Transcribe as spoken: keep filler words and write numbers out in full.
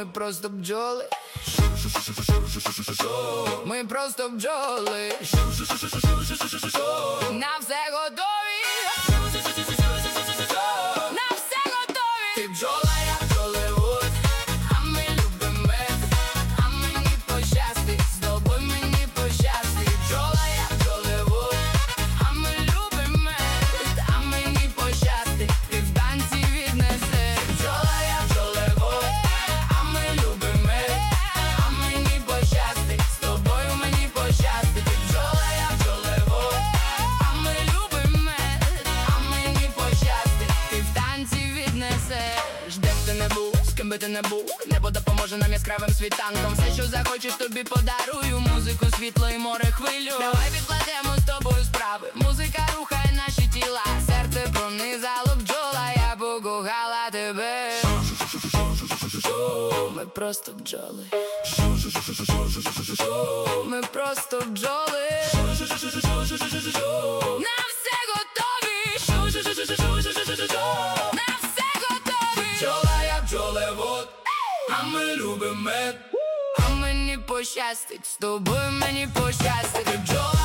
ми просто бджоли. Ми просто бджоли. На все готові. На все готові. Ти бджола, я бджолевод, а ми любимо мед. А мені пощастить, з тобою мені пощастить. Бджола, я бджолевод, а ми любимо мед. А мені пощастить, ти в танці віднесе. Бджола, я бджолевод, а ми любимо мед. А мені пощастить, з тобою мені пощастить. Ти бджола, я бджолевод, а ми любимо мед. А мені пощастить, ти в танці віднесеш. Де б ти не був, з ким би ти не був, небо допоможе нам яскравим світанком. Все, що захочеш, тобі подарую. Музику, світло і море хвилю. Давай відкладемо з тобою справи. Музика рухає наші тіла. Серце пронизало бджола, я покохала тебе. Ми просто бджоли. Ми просто бджоли. На все готові. На все готові. Бджола, я бджолевод, а ми любимо мед. А мені пощастить, з тобою мені пощастить. Ти бджола,